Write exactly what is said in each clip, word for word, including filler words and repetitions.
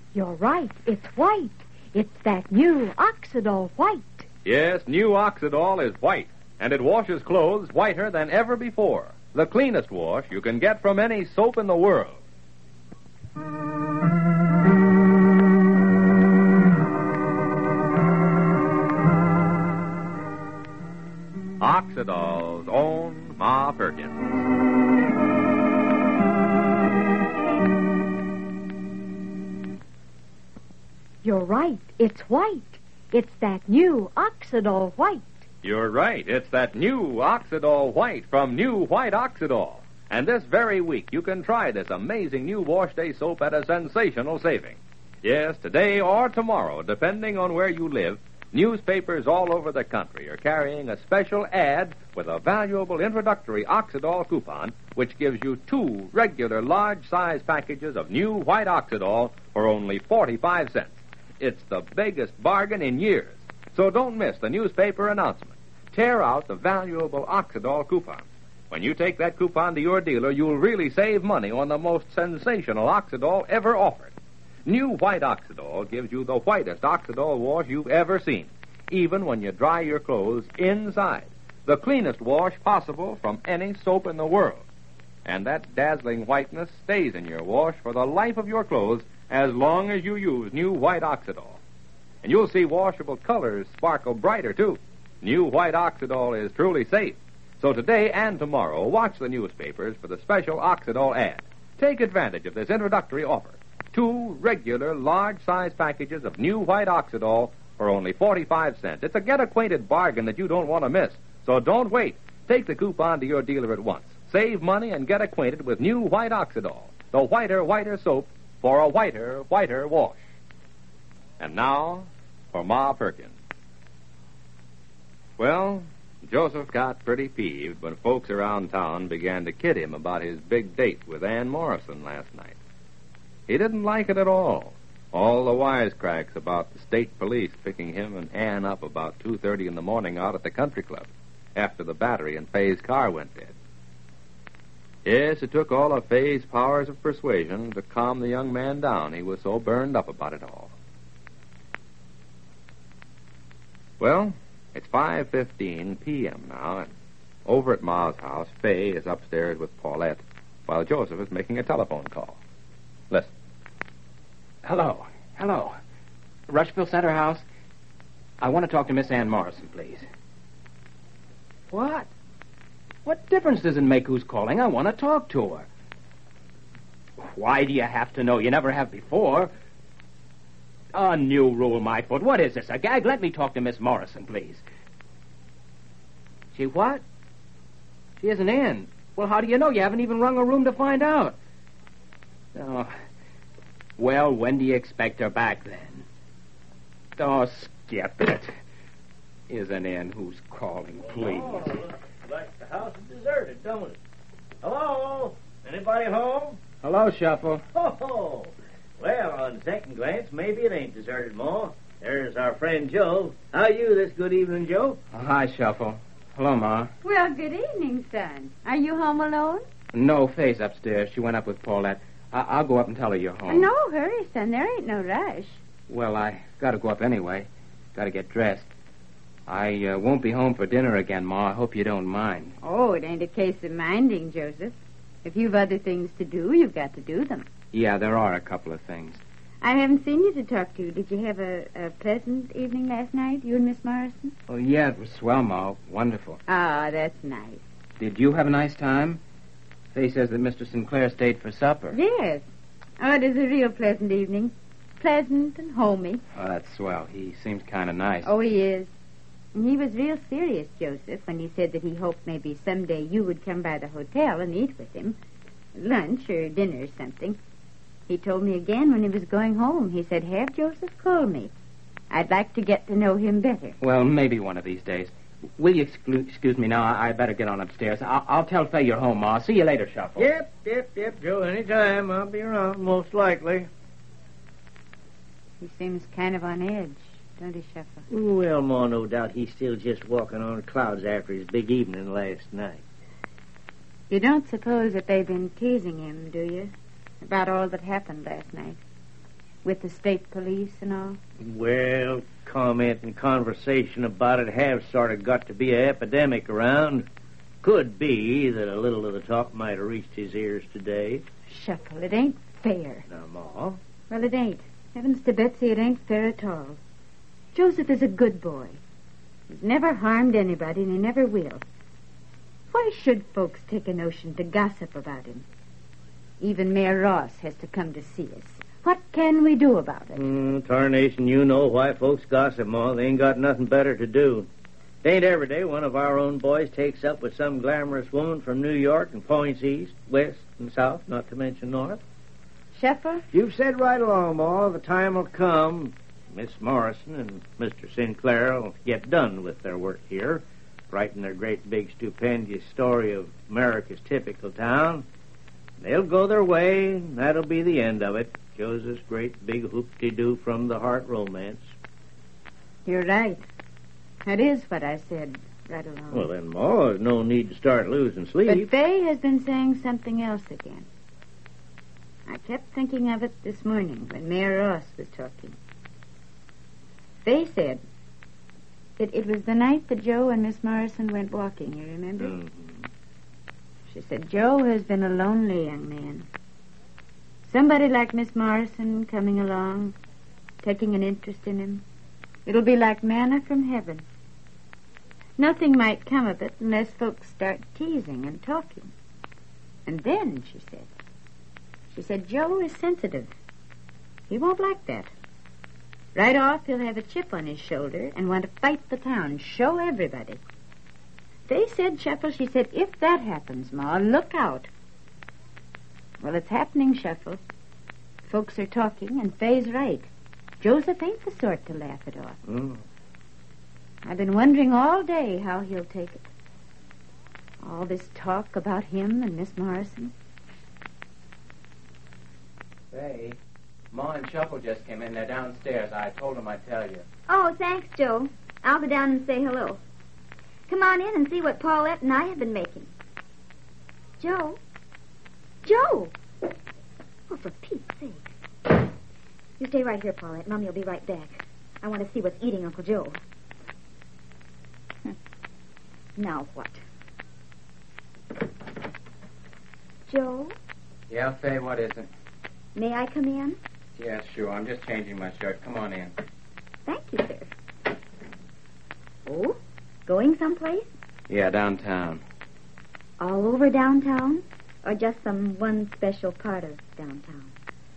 You're right. It's white. It's that new Oxidol white. Yes, new Oxidol is white, and it washes clothes whiter than ever before. The cleanest wash you can get from any soap in the world. Oxidol's own Ma Perkins. You're right. It's white. It's that new Oxidol white. You're right. It's that new Oxidol white from New White Oxidol. And this very week, you can try this amazing new wash day soap at a sensational saving. Yes, today or tomorrow, depending on where you live, newspapers all over the country are carrying a special ad with a valuable introductory Oxidol coupon, which gives you two regular large-size packages of new White Oxidol for only forty-five cents. It's the biggest bargain in years. So don't miss the newspaper announcement. Tear out the valuable Oxidol coupon. When you take that coupon to your dealer, you'll really save money on the most sensational Oxidol ever offered. New White Oxidol gives you the whitest Oxidol wash you've ever seen, even when you dry your clothes inside. The cleanest wash possible from any soap in the world. And that dazzling whiteness stays in your wash for the life of your clothes as long as you use New White Oxidol. And you'll see washable colors sparkle brighter, too. New White Oxidol is truly safe. So today and tomorrow, watch the newspapers for the special Oxidol ad. Take advantage of this introductory offer. Two regular large-size packages of New White Oxidol for only forty-five cents. It's a get-acquainted bargain that you don't want to miss. So don't wait. Take the coupon to your dealer at once. Save money and get acquainted with New White Oxidol, the whiter, whiter soap for a whiter, whiter wash. And now, for Ma Perkins. Well, Joseph got pretty peeved when folks around town began to kid him about his big date with Ann Morrison last night. He didn't like it at all. All the wisecracks about the state police picking him and Ann up about two thirty in the morning out at the country club after the battery in Fay's car went dead. Yes, it took all of Fay's powers of persuasion to calm the young man down. He was so burned up about it all. Well, it's five fifteen p.m. now, and over at Ma's house, Fay is upstairs with Paulette, while Joseph is making a telephone call. Listen. Hello. Hello. Rushville Center House? I want to talk to Miss Ann Morrison, please. What? What difference does it make who's calling? I want to talk to her. Why do you have to know? You never have before. A new rule, my foot. What is this, a gag? Let me talk to Miss Morrison, please. She what? She isn't in. Well, how do you know? You haven't even rung her room to find out. Oh. Well, when do you expect her back, then? Oh, skip it. Isn't in who's calling, please. Oh, looks like the house is deserted, don't it? Hello? Anybody home? Hello, Shuffle. Oh, well, on second glance, maybe it ain't deserted, Ma. There's our friend Joe. How are you this good evening, Joe? Oh, hi, Shuffle. Hello, Ma. Well, good evening, son. Are you home alone? No, Faye's upstairs. She went up with Paulette. I- I'll go up and tell her you're home. No hurry, son. There ain't no rush. Well, I got to go up anyway. Got to get dressed. I uh, won't be home for dinner again, Ma. I hope you don't mind. Oh, it ain't a case of minding, Joseph. If you've other things to do, you've got to do them. Yeah, there are a couple of things. I haven't seen you to talk to. Did you have a, a pleasant evening last night, you and Miss Morrison? Oh, yeah, it was swell, Ma. Wonderful. Ah, that's nice. Did you have a nice time? Faye says that Mister Sinclair stayed for supper. Yes. Oh, it is a real pleasant evening. Pleasant and homey. Oh, that's swell. He seems kind of nice. Oh, he is. And he was real serious, Joseph, when he said that he hoped maybe someday you would come by the hotel and eat with him. Lunch or dinner or something. He told me again when he was going home. He said, have Joseph call me. I'd like to get to know him better. Well, maybe one of these days. Will you exclu- excuse me now? I, I better get on upstairs. I'll, I'll tell Faye you're home, Ma. See you later, Shuffle. Yep, yep, yep, Joe. Anytime. I'll be around, most likely. He seems kind of on edge, don't he, Shuffle? Well, Ma, no doubt he's still just walking on clouds after his big evening last night. You don't suppose that they've been teasing him, do you? About all that happened last night? with the state police and all? Well, comment and conversation about it have sort of got to be an epidemic around. Could be that a little of the talk might have reached his ears today. Shuffle, it ain't fair. Now, Ma. Well, it ain't. Heavens to Betsy, it ain't fair at all. Joseph is a good boy. He's never harmed anybody, and he never will. Why should folks take a notion to gossip about him? Even Mayor Ross has to come to see us. What can we do about it? Mm, tarnation, you know why folks gossip, Ma. They ain't got nothing better to do. It ain't every day one of our own boys takes up with some glamorous woman from New York and points east, west, and south, not to mention north. Shuffle? You've said right along, Ma. The time will come. Miss Morrison and Mister Sinclair will get done with their work here, writing their great big stupendous story of America's typical town. They'll go their way, and that'll be the end of it. Joseph's great big hoop-de-doo from the heart romance. You're right. That is what I said right along. Well, then, Ma, there's no need to start losing sleep. But Fay has been saying something else again. I kept thinking of it this morning when Mayor Ross was talking. Fay said it, it was the night that Joe and Miss Morrison went walking, you remember? Mm-hmm. She said Joe has been a lonely young man. Somebody like Miss Morrison coming along, taking an interest in him. It'll be like manna from heaven. Nothing might come of it unless folks start teasing and talking. And then, she said, she said Joe is sensitive. He won't like that. Right off, he'll have a chip on his shoulder and want to fight the town, show everybody. They said, Shuffle, she said, if that happens, Ma, look out. Well, it's happening, Shuffle. Folks are talking, and Fay's right. Joseph ain't the sort to laugh it off. Mm. I've been wondering all day how he'll take it. All this talk about him and Miss Morrison. Fay, Ma and Shuffle just came in. They're downstairs. I told them I'd tell you. Oh, thanks, Joe. I'll go down and say hello. Come on in and see what Paulette and I have been making. Joe? Joe! Oh, for Pete's sake. You stay right here, Paulette. Mommy will be right back. I want to see what's eating Uncle Joe. Hm. Now what? Joe? Yeah, Fay, what is it? May I come in? Yeah, sure. I'm just changing my shirt. Come on in. Thank you, sir. Oh? Going someplace? Yeah, downtown. All over downtown? Or just some one special part of downtown?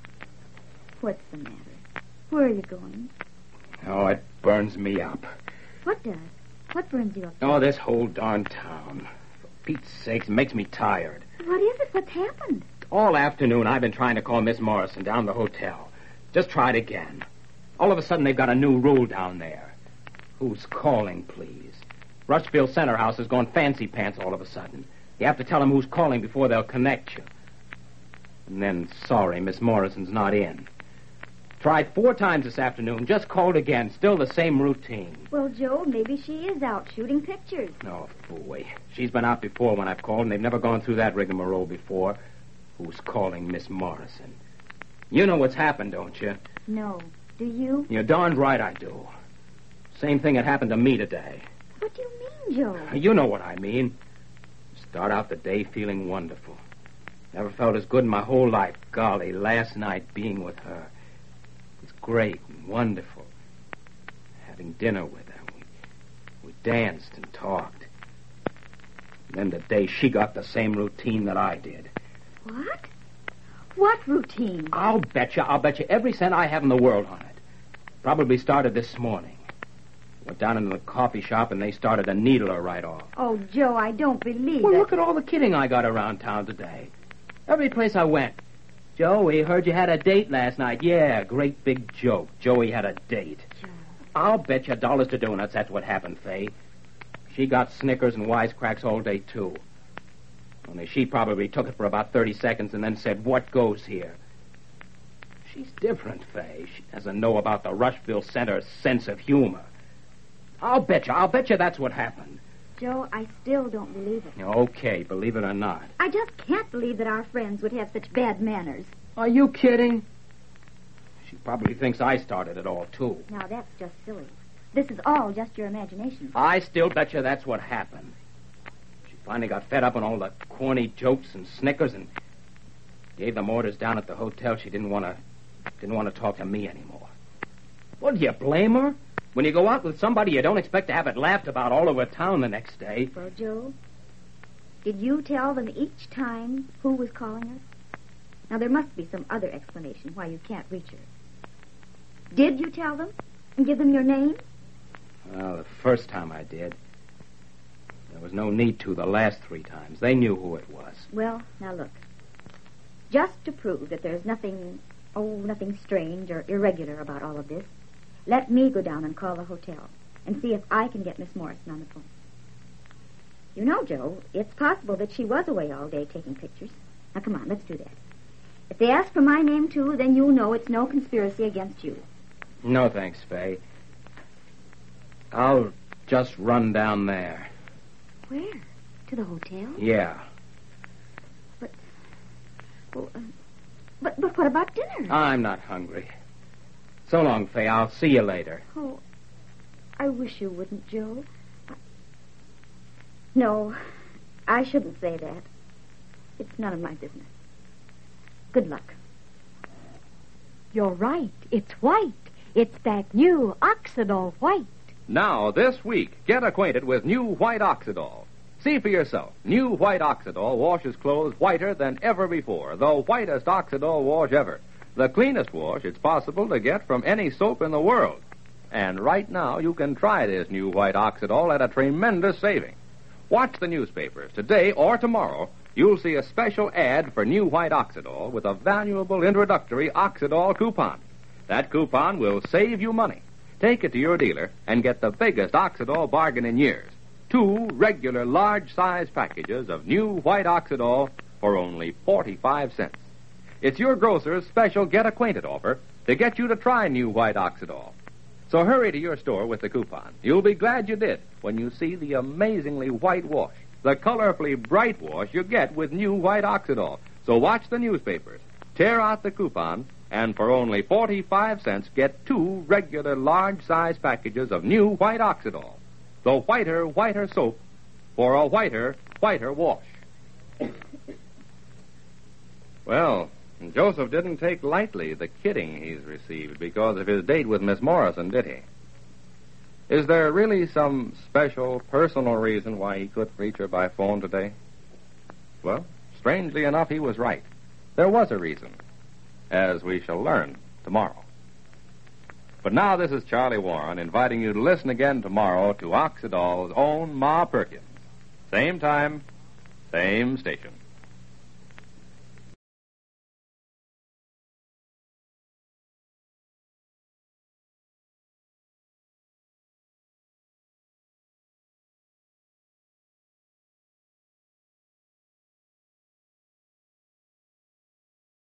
What's the matter? Where are you going? Oh, it burns me up. What does? What burns you up? Oh, this whole darn town. For Pete's sakes, it makes me tired. What is it? What's happened? All afternoon, I've been trying to call Miss Morrison down the hotel. Just tried again. All of a sudden, they've got a new rule down there. Who's calling, please? Rushville Center House has gone fancy pants all of a sudden. You have to tell them who's calling before they'll connect you. And then, sorry, Miss Morrison's not in. Tried four times this afternoon, just called again. Still the same routine. Well, Joe, maybe she is out shooting pictures. No, fooey. She's been out before when I've called, and they've never gone through that rigmarole before. Who's calling Miss Morrison? You know what's happened, don't you? No. Do you? You're darned right I do. Same thing had happened to me today. What do you mean, Joe? You know what I mean. Start out the day feeling wonderful. Never felt as good in my whole life. Golly, last night being with her. It was great and wonderful. Having dinner with her. We, we danced and talked. And then today she got the same routine that I did. What? What routine? I'll bet you, I'll bet you every cent I have in the world on it. Probably started this morning. Went down into the coffee shop and they started to needle her right off. Oh, Joe, I don't believe Well, it. look at all the kidding I got around town today. Every place I went. Joey, heard you had a date last night. Yeah, great big joke. Joey had a date. Joe. I'll bet you dollars to donuts that's what happened, Fay. She got snickers and wisecracks all day, too. Only she probably took it for about thirty seconds and then said, what goes here? She's different, Fay. She doesn't know about the Rushville Center's sense of humor. I'll bet you, I'll bet you that's what happened. Joe, I still don't believe it. Okay, believe it or not. I just can't believe that our friends would have such bad manners. Are you kidding? She probably thinks I started it all, too. Now, that's just silly. This is all just your imagination. I still bet you that's what happened. She finally got fed up on all the corny jokes and snickers and gave them orders down at the hotel. She didn't want to didn't want to talk to me anymore. Well, do you blame her? When you go out with somebody, you don't expect to have it laughed about all over town the next day. Well, Joe, did you tell them each time who was calling her? Now, there must be some other explanation why you can't reach her. Did you tell them and give them your name? Well, the first time I did. There was no need to the last three times. They knew who it was. Well, now look. Just to prove that there's nothing, oh, nothing strange or irregular about all of this, let me go down and call the hotel and see if I can get Miss Morrison on the phone. You know, Joe, it's possible that she was away all day taking pictures. Now, come on, let's do that. If they ask for my name, too, then you'll know it's no conspiracy against you. No, thanks, Faye. I'll just run down there. Where? To the hotel? Yeah. But, well, uh, but, but what about dinner? I'm not hungry. So long, Faye. I'll see you later. Oh, I wish you wouldn't, Joe. I... No, I shouldn't say that. It's none of my business. Good luck. You're right. It's white. It's that new Oxidol white. Now, this week, get acquainted with new White Oxidol. See for yourself. New White Oxidol washes clothes whiter than ever before. The whitest Oxidol wash ever. The cleanest wash it's possible to get from any soap in the world. And right now, you can try this new White Oxidol at a tremendous saving. Watch the newspapers. Today or tomorrow, you'll see a special ad for new White Oxidol with a valuable introductory Oxidol coupon. That coupon will save you money. Take it to your dealer and get the biggest Oxidol bargain in years. Two regular large-size packages of new White Oxidol for only forty-five cents. It's your grocer's special get-acquainted offer to get you to try new White Oxidol. So hurry to your store with the coupon. You'll be glad you did when you see the amazingly white wash, the colorfully bright wash you get with new White Oxidol. So watch the newspapers, tear out the coupon, and for only forty-five cents, get two regular large-size packages of new White Oxidol. The whiter, whiter soap for a whiter, whiter wash. Well, Joseph didn't take lightly the kidding he's received because of his date with Miss Morrison, did he? Is there really some special personal reason why he couldn't reach her by phone today? Well, strangely enough, he was right. There was a reason, as we shall learn tomorrow. But now this is Charlie Warren inviting you to listen again tomorrow to Oxidol's own Ma Perkins. Same time, same station.